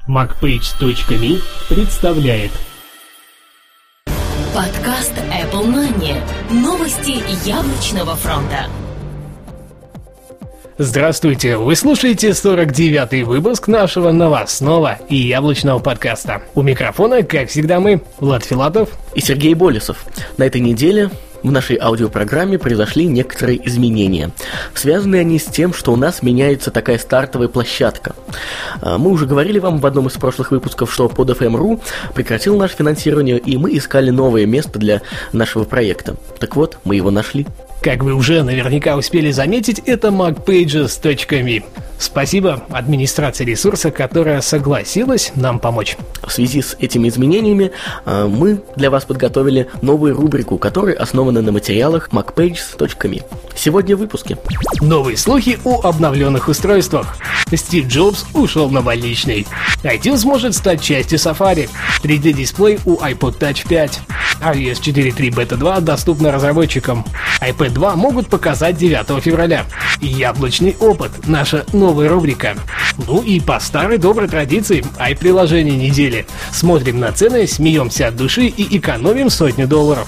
MacPage.me представляет подкаст Apple Money. Новости яблочного фронта. Здравствуйте, вы слушаете 49-й выпуск нашего новостного и яблочного подкаста. У микрофона, как всегда, мы, Влад Филатов и Сергей Болесов. На этой неделе в нашей аудиопрограмме произошли некоторые изменения. Связаны они с тем, что у нас меняется такая стартовая площадка. Мы уже говорили вам в одном из прошлых выпусков, что PodFM.ru прекратил наше финансирование, и мы искали новое место для нашего проекта. Так вот, мы его нашли. Как вы уже наверняка успели заметить, это MacPages.me. Спасибо администрации ресурса, которая согласилась нам помочь. В связи с этими изменениями мы для вас подготовили новую рубрику, которая основана на материалах MacPages.me. Сегодня в выпуске. Новые слухи о обновленных устройствах. Стив Джобс ушел на больничный. iTunes может стать частью Safari. 3D-дисплей у iPod Touch 5. iOS 4.3 Beta 2 доступна разработчикам. iPad 2 могут показать 9 февраля. Яблочный опыт. Наша новая рубрика. Ну и по старой доброй традиции приложение недели. Смотрим на цены, смеемся от души и экономим $100.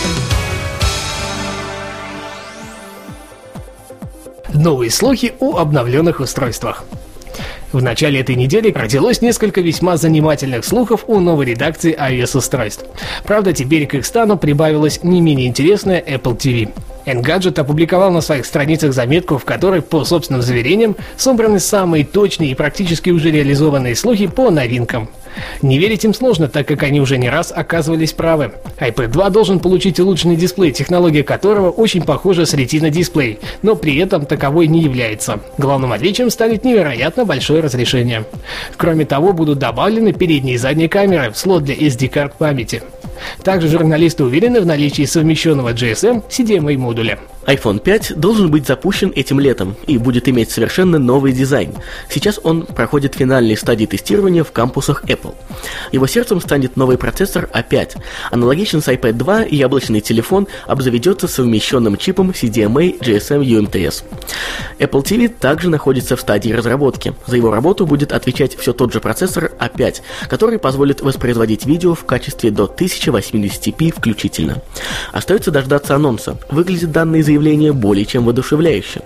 Новые слухи о обновленных устройствах. В начале этой недели родилось несколько весьма занимательных слухов о новой редакции iOS-устройств. Правда, теперь к их стану прибавилась не менее интересная Apple TV. Engadget опубликовал на своих страницах заметку, в которой, по собственным заверениям, собраны самые точные и практически уже реализованные слухи по новинкам. Не верить им сложно, так как они уже не раз оказывались правы. iPad 2 должен получить улучшенный дисплей, технология которого очень похожа с Retina дисплей, но при этом таковой не является. Главным отличием станет невероятно большое разрешение. Кроме того, будут добавлены передние и задние камеры в слот для SD-карт памяти. Также журналисты уверены в наличии совмещенного GSM CDMA модуля. iPhone 5 должен быть запущен этим летом и будет иметь совершенно новый дизайн. Сейчас он проходит финальные стадии тестирования в кампусах Apple. Его сердцем станет новый процессор A5. Аналогично с iPad 2, яблочный телефон обзаведется совмещенным чипом CDMA GSM UMTS. Apple TV также находится в стадии разработки. За его работу будет отвечать все тот же процессор A5, который позволит воспроизводить видео в качестве до 1080p включительно. Остается дождаться анонса. Выглядит данное заявление более чем воодушевляюще.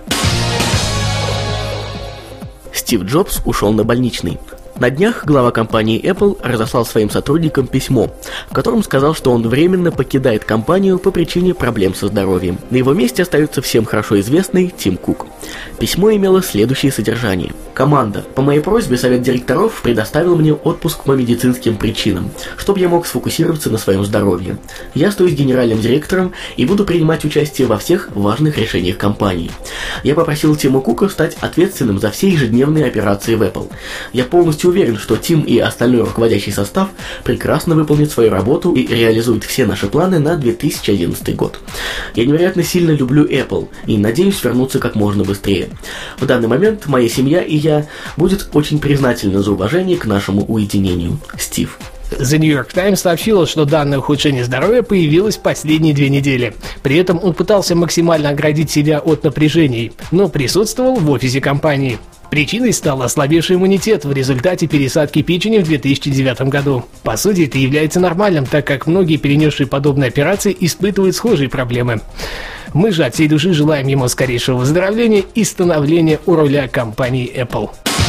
Стив Джобс ушел на больничный. На днях глава компании Apple разослал своим сотрудникам письмо, в котором сказал, что он временно покидает компанию по причине проблем со здоровьем. На его месте остается всем хорошо известный Тим Кук. Письмо имело следующее содержание. «Команда, по моей просьбе совет директоров предоставил мне отпуск по медицинским причинам, чтобы я мог сфокусироваться на своем здоровье. Я остаюсь генеральным директором и буду принимать участие во всех важных решениях компании. Я попросил Тима Кука стать ответственным за все ежедневные операции в Apple. Я полностью уверен, что Тим и остальной руководящий состав прекрасно выполнят свою работу и реализуют все наши планы на 2011 год. Я невероятно сильно люблю Apple и надеюсь вернуться как можно быстрее. В данный момент моя семья и я будет очень признательны за уважение к нашему уединению. Стив». The New York Times сообщила, что данное ухудшение здоровья появилось в последние 2 недели. При этом он пытался максимально оградить себя от напряжений, но присутствовал в офисе компании. Причиной стал ослабевший иммунитет в результате пересадки печени в 2009 году. По сути, это является нормальным, так как многие перенесшие подобные операции испытывают схожие проблемы. Мы же от всей души желаем ему скорейшего выздоровления и становления у руля компании Apple.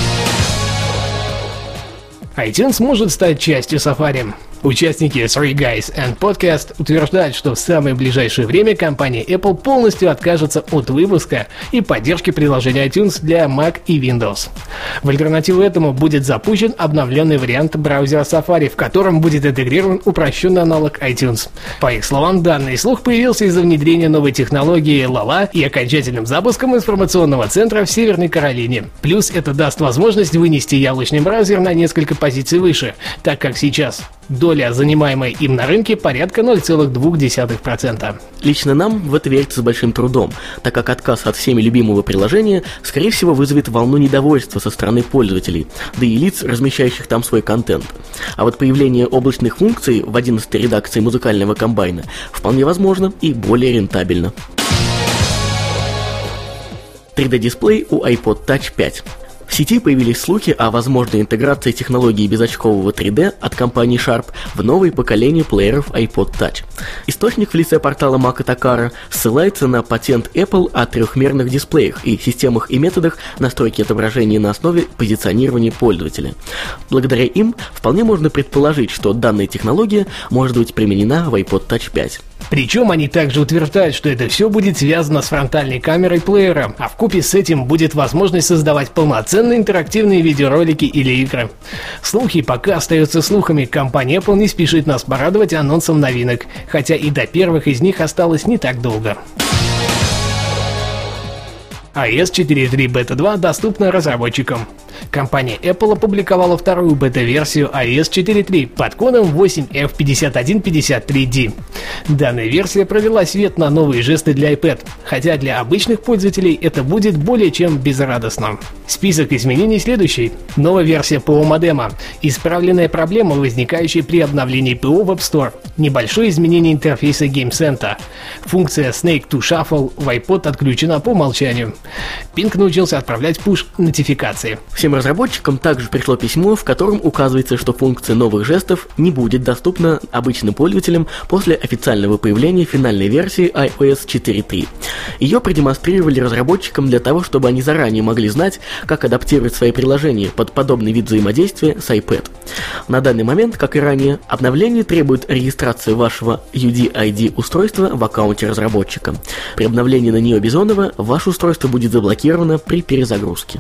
iTunes может стать частью Safari. Участники Three Guys and Podcast утверждают, что в самое ближайшее время компания Apple полностью откажется от выпуска и поддержки приложения iTunes для Mac и Windows. В альтернативу этому будет запущен обновленный вариант браузера Safari, в котором будет интегрирован упрощенный аналог iTunes. По их словам, данный слух появился из-за внедрения новой технологии Lala и окончательным запуском информационного центра в Северной Каролине. Плюс это даст возможность вынести яблочный браузер на несколько позиций выше, так как сейчас доля, занимаемая им на рынке, порядка 0,2%. Лично нам в это верится с большим трудом, так как отказ от всеми любимого приложения, скорее всего, вызовет волну недовольства со стороны пользователей, да и лиц, размещающих там свой контент. А вот появление облачных функций в 11-й редакции музыкального комбайна вполне возможно и более рентабельно. 3D-дисплей у iPod Touch 5. В сети появились слухи о возможной интеграции технологии безочкового 3D от компании Sharp в новое поколение плееров iPod Touch. Источник в лице портала Макатакара ссылается на патент Apple о трехмерных дисплеях и системах и методах настройки отображения на основе позиционирования пользователя. Благодаря им вполне можно предположить, что данная технология может быть применена в iPod Touch 5. Причем они также утверждают, что это все будет связано с фронтальной камерой плеера, а вкупе с этим будет возможность создавать полноценные интерактивные видеоролики или игры. Слухи пока остаются слухами, компания Apple не спешит нас порадовать анонсом новинок, хотя и до первых из них осталось не так долго. iOS 4.3 Beta 2 доступна разработчикам. Компания Apple опубликовала вторую бета-версию iOS 4.3 под кодом 8F5153D. Данная версия провела свет на новые жесты для iPad, хотя для обычных пользователей это будет более чем безрадостно. Список изменений следующий. Новая версия ПО модема, исправленная проблема, возникающая при обновлении ПО в App Store, небольшое изменение интерфейса Game Center, функция Snake to Shuffle в iPod отключена по умолчанию. Ping научился отправлять push-нотификации. Всем разработчикам также пришло письмо, в котором указывается, что функция новых жестов не будет доступна обычным пользователям после официального появления финальной версии iOS 4.3. Ее продемонстрировали разработчикам для того, чтобы они заранее могли знать, как адаптировать свои приложения под подобный вид взаимодействия с iPad. На данный момент, как и ранее, обновление требует регистрации вашего UDID устройства в аккаунте разработчика. При обновлении на нее Бизонова ваше устройство будет заблокировано при перезагрузке.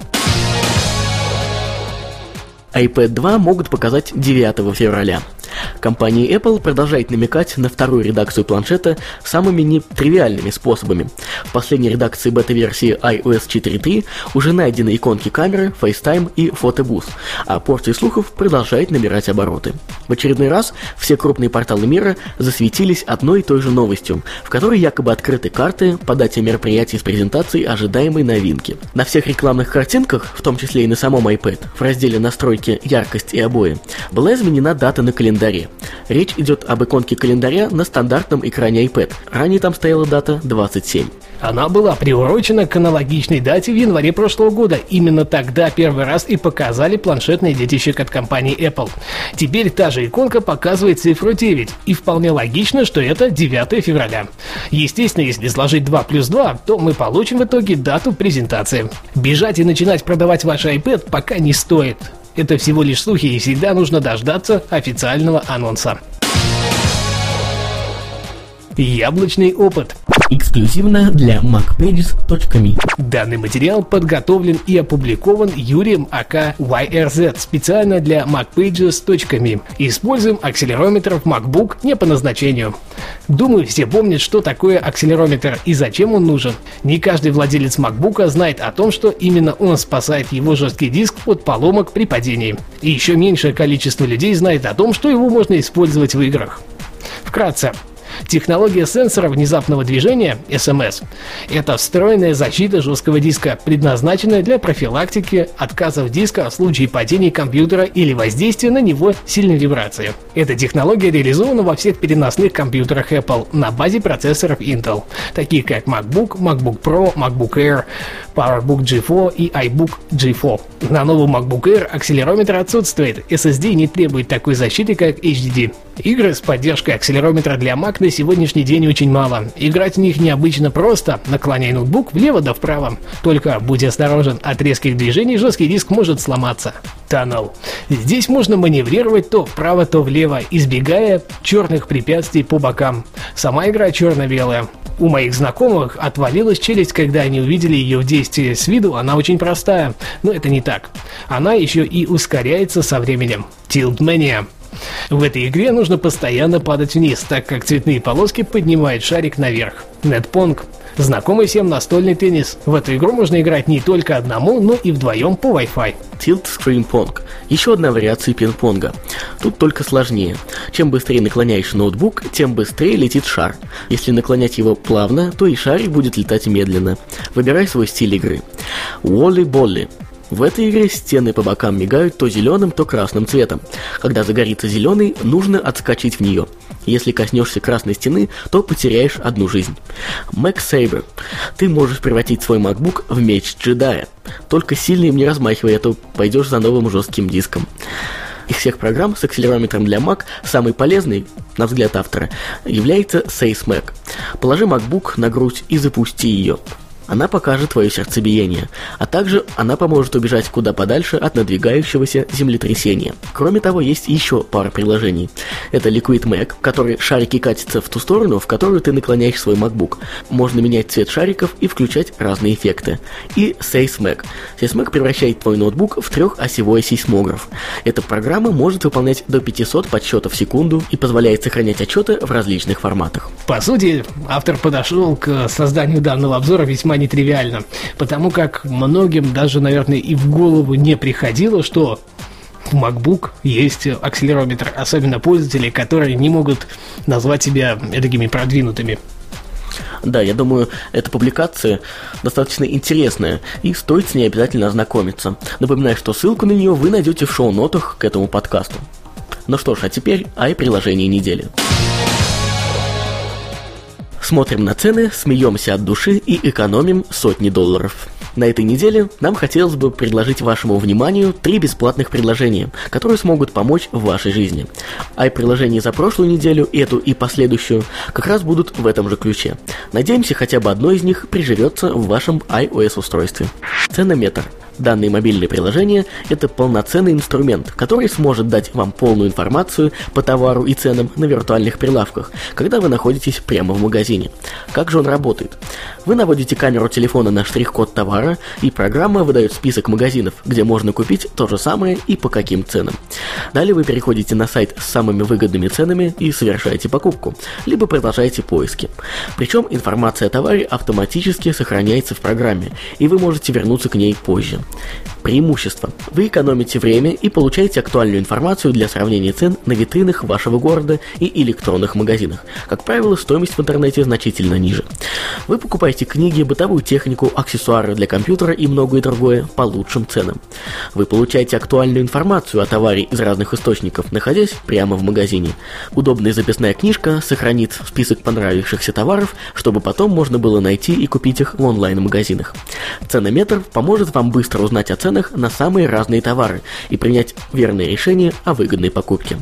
iPad 2 могут показать 9 февраля. Компания Apple продолжает намекать на вторую редакцию планшета самыми нетривиальными способами. В последней редакции бета-версии iOS 4.3 уже найдены иконки камеры, FaceTime и фотобуст, а порция слухов продолжает набирать обороты. В очередной раз все крупные порталы мира засветились одной и той же новостью, в которой якобы открыты карты по дате мероприятий с презентацией ожидаемой новинки. На всех рекламных картинках, в том числе и на самом iPad, в разделе «Настройки, яркость и обои», была изменена дата на календаре. Речь идет об иконке календаря на стандартном экране iPad. Ранее там стояла дата 27. Она была приурочена к аналогичной дате в январе прошлого года. Именно тогда первый раз и показали планшетный детищик от компании Apple. Теперь та же иконка показывает цифру 9, и вполне логично, что это 9 февраля. Естественно, если сложить 2 плюс 2, то мы получим в итоге дату презентации. Бежать и начинать продавать ваш iPad пока не стоит. Это всего лишь слухи, и всегда нужно дождаться официального анонса. Яблочный опыт. Эксклюзивно для MacPages.me. Данный материал подготовлен и опубликован Юрием АК YRZ специально для MacPages.me. Используем акселерометр в MacBook не по назначению. Думаю, все помнят, что такое акселерометр и зачем он нужен. Не каждый владелец MacBook знает о том, что именно он спасает его жесткий диск от поломок при падении. И еще меньшее количество людей знает о том, что его можно использовать в играх. Вкратце. Технология сенсора внезапного движения SMS – это встроенная защита жесткого диска, предназначенная для профилактики отказов диска в случае падения компьютера или воздействия на него сильной вибрации. Эта технология реализована во всех переносных компьютерах Apple на базе процессоров Intel, таких как MacBook, MacBook Pro, MacBook Air, PowerBook G4 и iBook G4. На новом MacBook Air акселерометр отсутствует, SSD не требует такой защиты, как HDD. Игры с поддержкой акселерометра для Mac на сегодняшний день очень мало. Играть в них необычно просто, наклоняй ноутбук влево да вправо. Только будь осторожен, от резких движений жесткий диск может сломаться. Tunnel. Здесь можно маневрировать то вправо, то влево, избегая черных препятствий по бокам. Сама игра черно-белая. У моих знакомых отвалилась челюсть, когда они увидели ее в действии. С виду она очень простая, но это не так. Она еще и ускоряется со временем. Tiltmania. В этой игре нужно постоянно падать вниз, так как цветные полоски поднимают шарик наверх. Netpong. Знакомый всем настольный теннис. В эту игру можно играть не только одному, но и вдвоем по Wi-Fi. Tilt Screen Pong. Еще одна вариация пинг-понга. Тут только сложнее. Чем быстрее наклоняешь ноутбук, тем быстрее летит шар. Если наклонять его плавно, то и шарик будет летать медленно. Выбирай свой стиль игры. Volley-Bolly. В этой игре стены по бокам мигают то зеленым, то красным цветом. Когда загорится зеленый, нужно отскочить в нее. Если коснешься красной стены, то потеряешь одну жизнь. Mac Saber. Ты можешь превратить свой MacBook в меч джедая. Только сильно им не размахивай, а то пойдешь за новым жестким диском. Из всех программ с акселерометром для Mac самый полезный, на взгляд автора, является SaceMac. Положи MacBook на грудь и запусти ее. Она покажет твое сердцебиение, а также она поможет убежать куда подальше от надвигающегося землетрясения. Кроме того, есть еще пара приложений. Это Liquid Mac, который шарики катятся в ту сторону, в которую ты наклоняешь свой MacBook. Можно менять цвет шариков и включать разные эффекты. И SaceMac. SaceMac превращает твой ноутбук в трехосевой сейсмограф. Эта программа может выполнять до 500 подсчетов в секунду и позволяет сохранять отчеты в различных форматах. По сути, автор подошел к созданию данного обзора весьма нетривиально, потому как многим даже, наверное, и в голову не приходило, что в MacBook есть акселерометр, особенно пользователи, которые не могут назвать себя такими продвинутыми. Да, я думаю, эта публикация достаточно интересная, и стоит с ней обязательно ознакомиться. Напоминаю, что ссылку на нее вы найдете в шоу-нотах к этому подкасту. Ну что ж, а теперь приложение недели. Смотрим на цены, смеемся от души и экономим сотни долларов. На этой неделе нам хотелось бы предложить вашему вниманию 3 бесплатных приложения, которые смогут помочь в вашей жизни. Приложения за прошлую неделю, эту и последующую, как раз будут в этом же ключе. Надеемся, хотя бы одно из них приживется в вашем iOS-устройстве. Ценометр. Данное мобильное приложение – это полноценный инструмент, который сможет дать вам полную информацию по товару и ценам на виртуальных прилавках, когда вы находитесь прямо в магазине. Как же он работает? Вы наводите камеру телефона на штрих-код товара, и программа выдает список магазинов, где можно купить то же самое и по каким ценам. Далее вы переходите на сайт с самыми выгодными ценами и совершаете покупку, либо продолжаете поиски. Причем информация о товаре автоматически сохраняется в программе, и вы можете вернуться к ней позже. Преимущество. Вы экономите время и получаете актуальную информацию для сравнения цен на витринах вашего города и электронных магазинах. Как правило, стоимость в интернете значительно ниже. Вы покупаете книги, бытовую технику, аксессуары для компьютера и многое другое по лучшим ценам. Вы получаете актуальную информацию о товаре из разных источников, находясь прямо в магазине. Удобная записная книжка сохранит список понравившихся товаров, чтобы потом можно было найти и купить их в онлайн-магазинах. Ценометр поможет вам быстро узнать о ценах на самые разные товары и принять верное решение о выгодной покупке.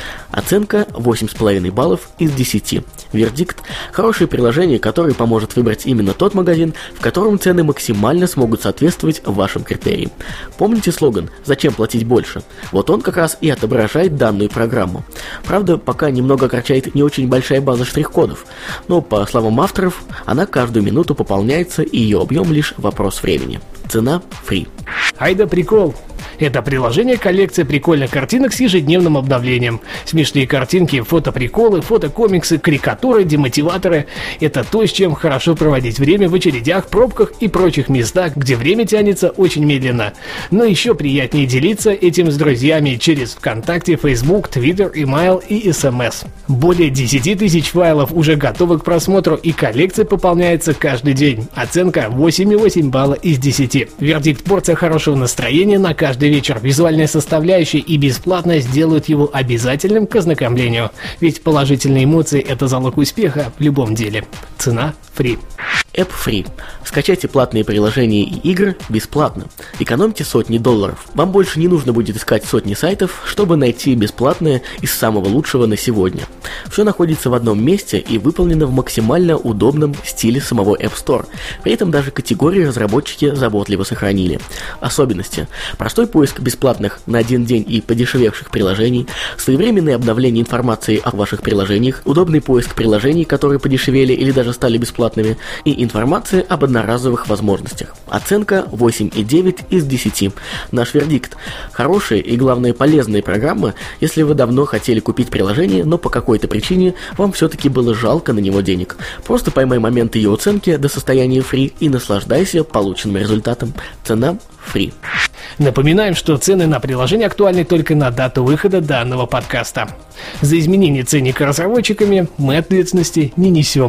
Оценка 8,5 баллов из 10. Вердикт – хорошее приложение, которое поможет выбрать именно тот магазин, в котором цены максимально смогут соответствовать вашим критериям. Помните слоган «Зачем платить больше?» Вот он как раз и отображает данную программу. Правда, пока немного огорчает не очень большая база штрих-кодов, но, по словам авторов, она каждую минуту пополняется, и ее объем лишь вопрос времени. Цена free. Айда прикол! Это приложение коллекция прикольных картинок с ежедневным обновлением. Смешные картинки, фотоприколы, фотокомиксы, карикатуры, демотиваторы. Это то, с чем хорошо проводить время в очередях, пробках и прочих местах, где время тянется очень медленно. Но еще приятнее делиться этим с друзьями через ВКонтакте, Facebook, Twitter, email и SMS. Более 10 тысяч файлов уже готовы к просмотру, и коллекция пополняется каждый день. Оценка 8,8 балла из 10. Вердикт: порция хорошего настроения на каждый вечер. Визуальная составляющая и бесплатность делают его обязательным к ознакомлению. Ведь положительные эмоции – это залог успеха в любом деле. Цена free. App Free. Скачайте платные приложения и игры бесплатно. Экономьте сотни долларов. Вам больше не нужно будет искать сотни сайтов, чтобы найти бесплатное из самого лучшего на сегодня. Все находится в одном месте и выполнено в максимально удобном стиле самого App Store. При этом даже категории разработчики заботливо сохранили. Особенности. Простой поиск бесплатных на один день и подешевевших приложений, своевременное обновление информации о ваших приложениях, удобный поиск приложений, которые подешевели или даже стали бесплатными, и информация об одноразовых возможностях. Оценка 8,9 из 10. Наш вердикт: хорошая и, главное, полезная программа, если вы давно хотели купить приложение, но по какой-то причине вам все-таки было жалко на него денег. Просто поймай момент ее оценки до состояния free и наслаждайся полученным результатом. Цена free. Напоминаем, что цены на приложение актуальны только на дату выхода данного подкаста. За изменение ценника разработчиками мы ответственности не несем.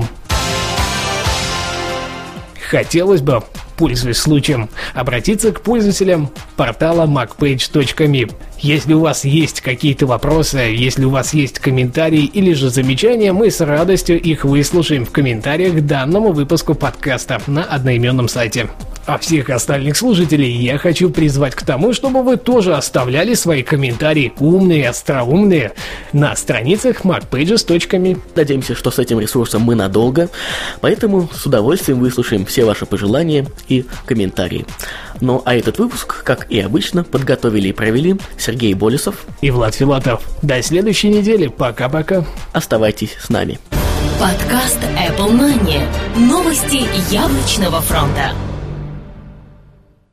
Хотелось бы, пользуясь случаем, обратиться к пользователям портала macpage.me Если у вас есть какие-то вопросы, если у вас есть комментарии или же замечания, мы с радостью их выслушаем в комментариях к данному выпуску подкаста на одноименном сайте. А всех остальных слушателей я хочу призвать к тому, чтобы вы тоже оставляли свои комментарии, умные, остроумные, на страницах macpages.me. Надеемся, что с этим ресурсом мы надолго, поэтому с удовольствием выслушаем все ваши пожелания и комментарии. Ну а этот выпуск, как и обычно, подготовили и провели Сергей Болесов и Влад Филатов. До следующей недели. Пока-пока. Оставайтесь с нами. Подкаст Apple Money. Новости яблочного фронта.